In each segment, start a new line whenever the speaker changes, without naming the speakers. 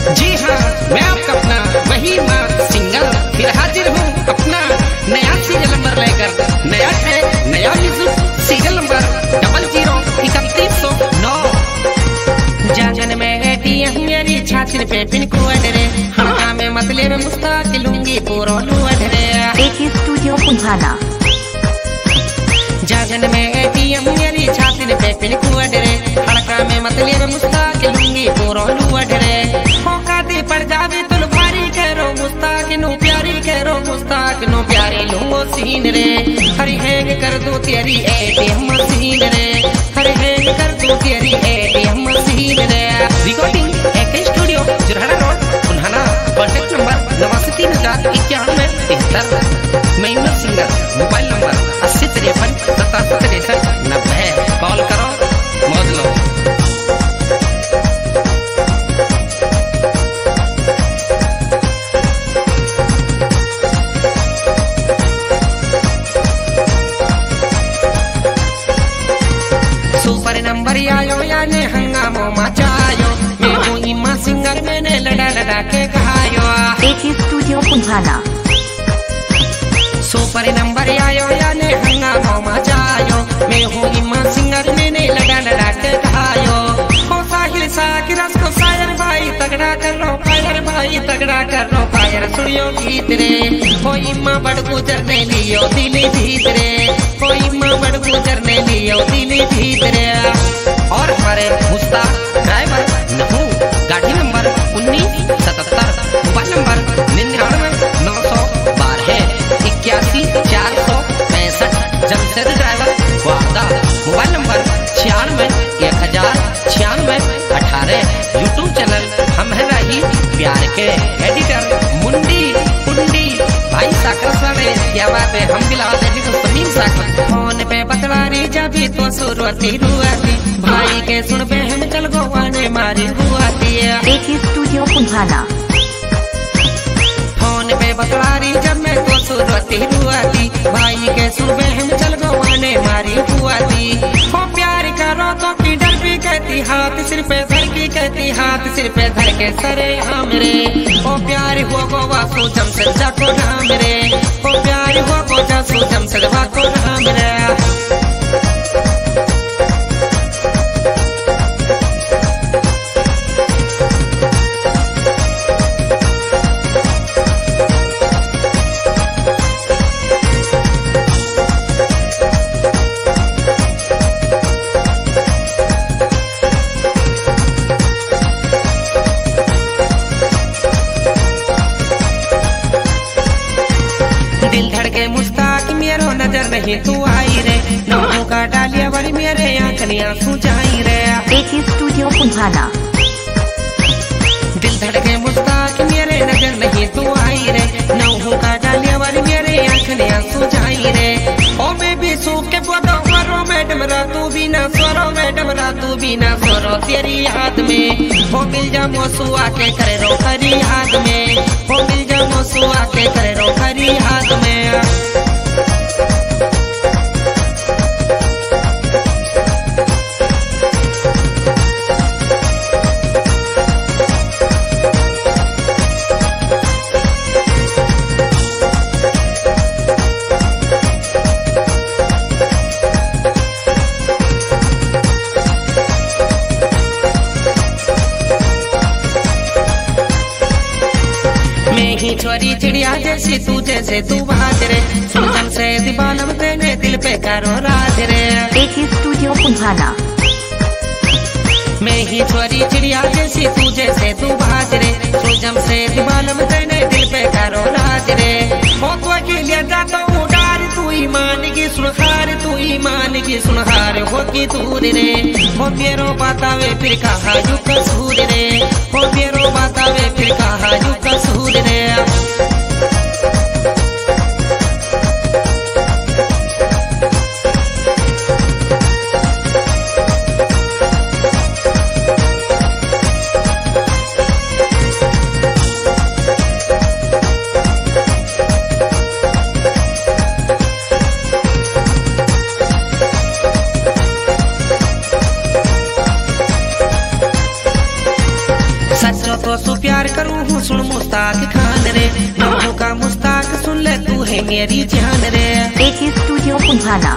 जी हाँ, मैं आपका अपना वही माँ सिंगर फिर हाजिर हूँ अपना नया सीरियल नंबर लेकर। नया है नया म्यूजिक सीरियल नंबर 003109। जागन में एटीएम मेरी छाती पे पिन कोड रे, हल्का में मतले में मुस्ताक लूंगी पूरा लूड रे।
AT studio Punhana.
जागन में एटीएम मेरी छाती पे पिन कोड रे, हल्का में मतले में मुस्ताक लूंगी पूरा लूड रे। मौका दे पड़ जावे तुल भारी करो मुस्ताक नो प्यारी करो मुस्ताक नो प्यारे लूंगो सीन रे। हरी हैंग कर दो तेरी एटीएम मशीन रे, हरी हैंग कर दो तेरी एटीएम मशीन रे। Recording AK studio Jurhana road Punhana. Contact number 89309173। मैं Yunus singer. Mobile number 8053776390। Call करो मौज लो। सुपर नंबर आयो याने हंगामो मचायो, मैं हूँ इमा सिंगर मैंने लड़ा लड़ा के कहायो।
AT studio Punhana.
Super number आयो याने हंगामो मचायो, मैं हूँ इमा सिंगर मैंने लड़ा लड़ा के कहायो। हो साहिल साकिरस को शायर भाई तगड़ा कर लो फायर, भाई तगड़ा कर लो फायर सुनियो गीत रे। हो इमा बड़ गुजरने लियो दिली भीतरे, हो इमा बड़ गुजरने लियो दिली भीतरे। और हमारे मुस्ताक ड्राइवर नहू, गाड़ी number 1977, mobile number 999212 Jamshed driver वादा। Mobile number 96109618। यूट्यूब चैनल हम है रही प्यार के। एडिटर मुंडी कुंडी भाई साकर सारे। क्या बात है, हम बिला एडिटर समीम साकर। फोन पे बतवारी जबी तो सुरवती रुआती, भाई के सुन पे हम चल गोवाने मारी हुआती।
AT studio Punhana.
फोन पे बतवारी जब मैं तो सुरवती रुआती, भाई के सुन पे हम चल गोवाने मारी हुआती। हो प्यार करो तो की डर भी कहती, हाथ सिर पे धर की कहती, हाथ सिर पे धर के सरे हमरे। ओ प्यार हो गोवा सो जमशेद जाको नाम रे, ओ प्यार हो गोवा सो जमशेद जाको नाम रे। दिल धड़के मुस्ताक मेरो नजर नहीं तू आई रे, नौकों का डालिया बड़ी मेरे आंखनियां सुझाई रे।
AT studio Punhana.
दिल धड़के मुस्ताक मेरे नजर नहीं तू आई रे, नौकों का डालिया बड़ी मेरे आंखनियां सुझाई रे। ओ मैं भी सूख के बोलो मरो मैडम रा तू भी ना स्वरो, मैडम रा तू भी ना स्वरो तेरी याद में। हो मिल जा मोसू आके करे रो हरी याद में, हो मिल जा मोसू आके करे रो हरी याद में। मैं ही छोरी चिड़िया जैसी तू जैसे तू बात रे, सुन से दीवानम तेने दिल पे करो राज रे।
AT studio Punhana.
मैं ही छोरी चिड़िया जैसी तू जैसे तू बात रे, सुजम से दीवानम तेने दिल पे करो राज रे। हो तो के लिए जाता हूँ डार तू ईमान की सुनहार, तू ईमान की सुनहार हो की दूर रे। हो तेरो बतावे फिर कहा यू कसूर रे, हो तेरो बतावे फिर कहा यू कसूर रे। सच्चो तो सु प्यार करूं हूँ सुन मुस्ताक खान रे, नौहों का मुस्ताक सुन ले तू है मेरी जान रे।
AK studio Punhana.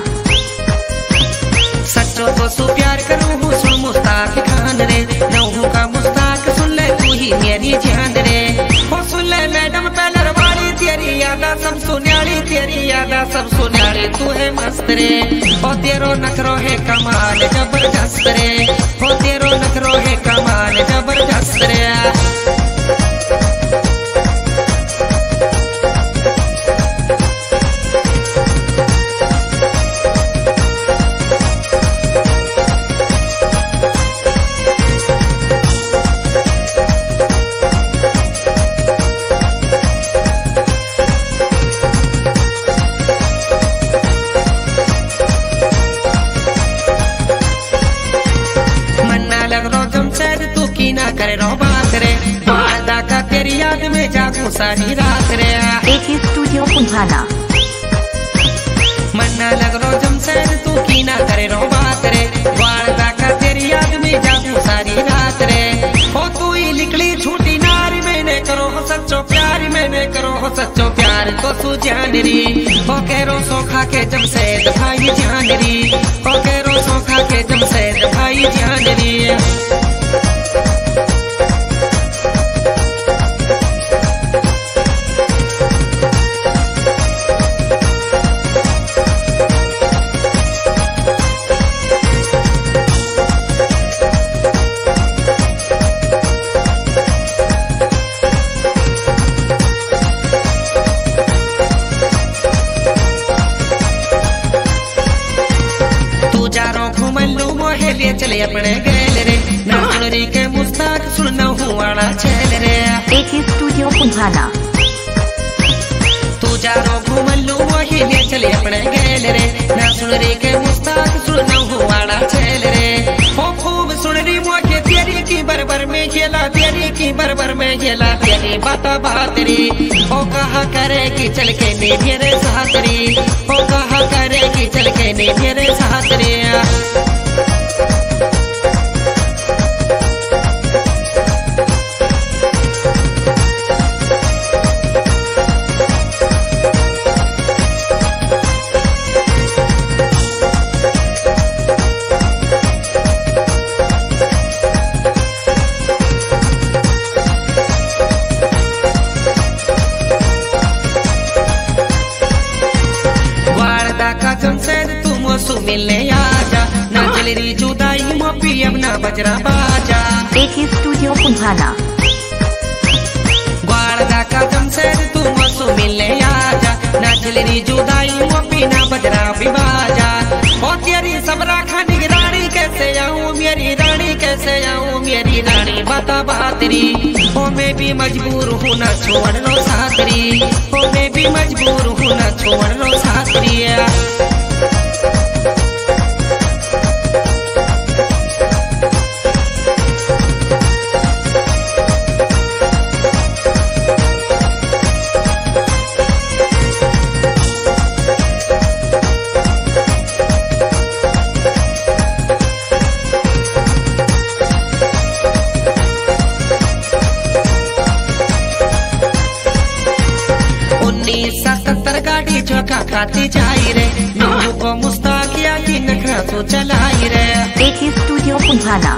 सच्चो तो सु प्यार करूं हूँ सुन मुस्ताक खान रे, नौहों का मुस्ताक सुन ले तू ही मेरी जान रे। हो सुन ले मैडम पैलर वाली तेरी यादा सब सुन्याली, तेरी यादा सब सुन्याली, तू है मस्त रे। ओ तेरो नखरो है कमाल जबरदस्त रे, ओ तेरो नखरो है कमाल जबरदस्त रे। ना करे रो बात रे, वादा का तेरी याद में जागू सारी रात रे।
AK studio पुंभाना।
मन्ना लग रो जमशेद तू की ना करे रो बात रे, वादा का तेरी याद में जागू सारी रात रे। हो तू ही निकली छूटी नारी, मैंने करो हो सच्चो प्यार, मैंने करो हो सच्चो प्यार तो तू जान री। हो कह रो सोखा के जमशेद भाई जान री, हो कह रो सोखा के जमशेद भाई जान री। ले चले अपने गैल रे, नाचुनरी के मुस्ताक सुनना हुआड़ा चल रे।
AK studio Punhana.
तू जारो घूमलू वही ले चले अपने गैल रे, नाचुनरी के मुस्ताक सुनना हुआड़ा चल रे। हो खूब सुन रही मोके तेरी की बरबर में खेला, तेरी की बरबर में खेला, तेरी बाता बात रे। हो कहा करे कि चल के ने मेरे साथ रे, हो कहा करे कि चल के ने मेरे साथ रे। मिलने आजा ना चलेरी जुदाई मोपी अब ना बजरा बाजा।
AK studio पुंभाना।
ग्वाड़ा का जमशेद तू मसू मिलने आजा, ना चलेरी जुदाई मोपी ना बजरा बाजा। ओ तेरी सबरा खानी रानी कैसे आऊं मेरी रानी, कैसे आऊं मेरी रानी बता बातरी। ओ मैं भी मजबूर हूँ ना छोड़ लो साथरी, ओ मैं भी मजबूर हूँ ना छोड़ लो साथरी। गाड़ी चौका खाती जाई रे, नूह को मुस्ताकिया की नखरा तो चलाई रे।
AK studio पुंभाना।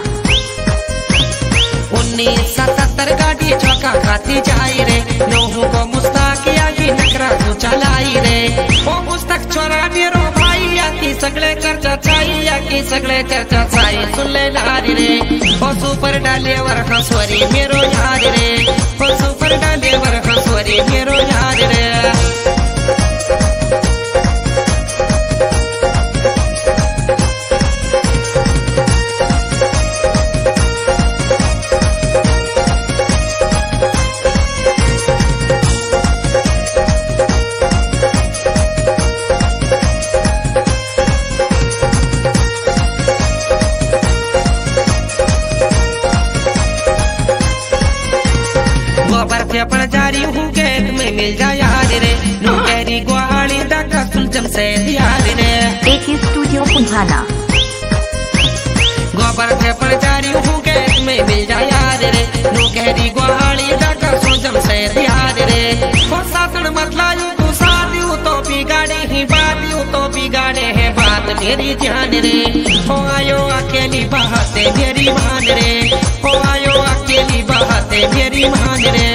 1977 गाड़ी चौका खाती जाई रे, नूह को मुस्ताकिया की नखरा तो चलाई रे। ओ पुस्तक छोरा मेरो भाई या की सगळे चर्चा चाई, या की सगळे चर्चा चाई सुन ले लारी रे। ओ सुपर डाले वर हंसवरी मेरो याद रे, ओ सुपर डाले वर हंसवरी मेरो याद रे। जारी हूँ गेट में मिल जा यार रे, नौकरी गुआड़ी दाका सुन जमशेद यार रे।
AK studio Punhana.
खबर थे पर जारी हूँ के तुम्हें मिल जा यार रे नो कहरी गुहाड़ी जाकर सोजम से यार रे वो सासन मतलायू तू सादियो तो बिगाड़े ही बात यू तो बिगाड़े है बात मेरी ध्यान रे हो आयो अकेली बातें मेरी मान रे हो आयो अकेली बातें मेरी मान रे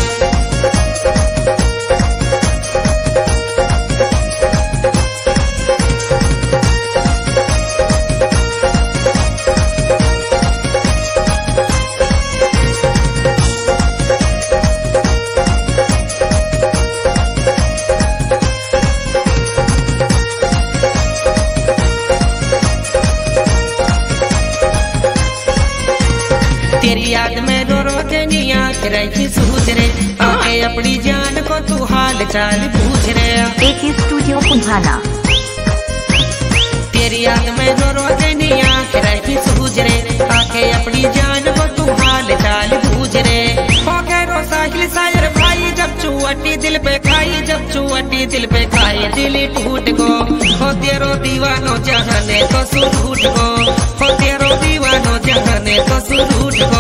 तेरी याद में रो रो के आँख रही सूझ रे आके अपनी जान को तू हाल चाल पूछ रे
AK Studio Punhala.
तेरी याद में रो रो के आँख रही सूझ रे आके अपनी जान को तू हाल चाल पूछ रे हो गए रो साहिल शायर भाई जब चुअटी दिल पे खाई जब चुअटी दिल पे खाई दिल टूट गो हो तेरो दीवानो जहाने तो सुर उठ गो हो तेरो दीवानो जहाने तो सुर उठ गो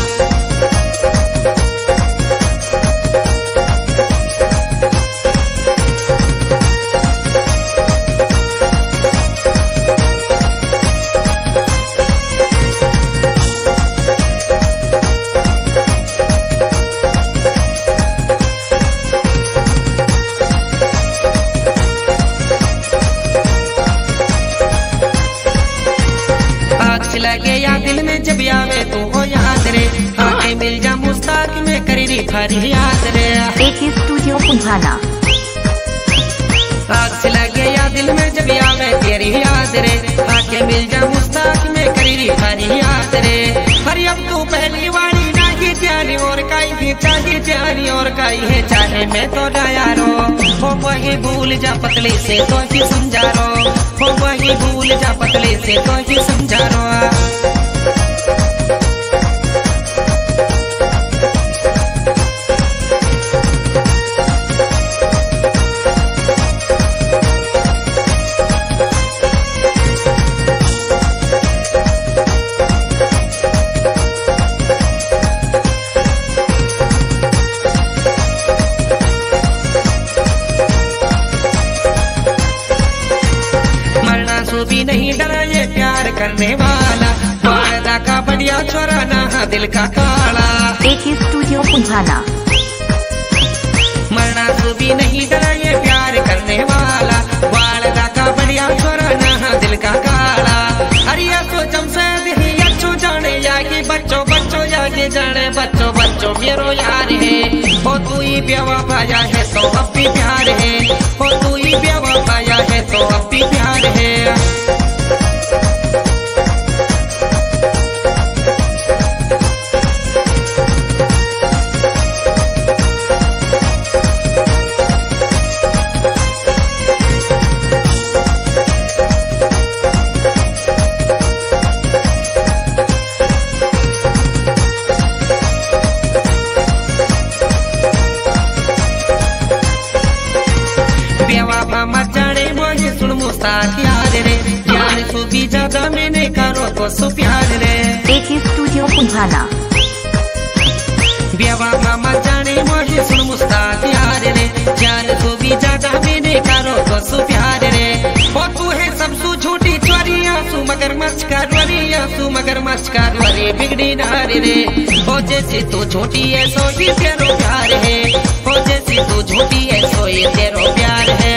लगे या दिल में जब आवे तो हो याद रे आके मिल जा मुस्ताक में करी थारी याद रे
AK Studio Punhala.
आग से लगे या दिल में जब आवे तेरी याद रे आके मिल जा मुस्ताक में करी थारी याद रे हरी अब तू पहली वाली ना की जानी और काई की चाही जानी और काई है चाहे मैं तो यारो हो वही भूल जा पतली से तो ही समझा रो हो वही भूल जा पतली से तो ही समझा रो भी नहीं डरा ये प्यार करने वाला वादा का बढ़िया छोरा ना दिल का काला
AK Studio Punhala.
मरना तो भी नहीं डरा ये प्यार करने वाला वादा का बढ़िया छोरा ना दिल का काला अरिया तो जमशेद ही अच्छो जाने यागी बच्चों बच्चों यागी जाने बच्चों बच्चों मेरो यार है हो तू ही बेवा पाया है तो अब भी प्यार है हो तू ही बेवा पाया है तो अब भी प्यार है मुस्ताक यार रे जान तू भी ज्यादा मैंने करो तो सो प्यार रे
AK Studio Punhala.
बेवा मामा जाने मोहे सुन मुस्ताक यार रे जान तू भी ज्यादा मैंने करो तो सो प्यार रे हो तू है सब सु झूठी चोरियां सु मगर मचकारियां सु मगर मचकारी बिगड़ी नार रे हो जैसे तू झूठी है सो ही तेरो प्यार है हो जैसे तू झूठी है सो ही तेरो प्यार है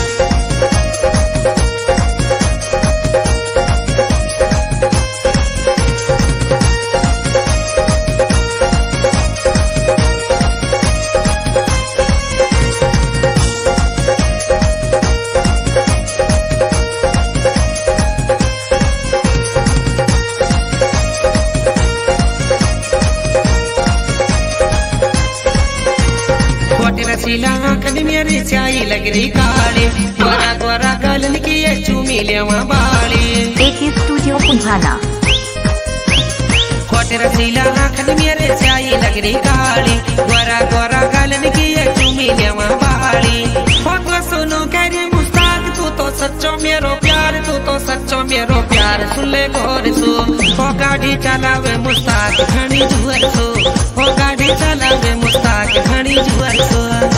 रसीला आंखन मेरी स्याही लग रही काली गोरा गोरा गलन की ये चूमी लेवा बाली
AK Studio Punhala.
खोट रसीला आंखन मेरे स्याही लग रही काली गोरा गोरा गलन की ये चूमी लेवा बाली हो तो सुनो करी मुस्ताक तू तो सच्चो मेरो प्यार तू तो सच्चो मेरो प्यार यार सुन ले गौर सो ओ गाड़ी चलावे मुस्ताक घणी जुअर सो ओ गाड़ी चलावे मुस्ताक घणी जुअर सो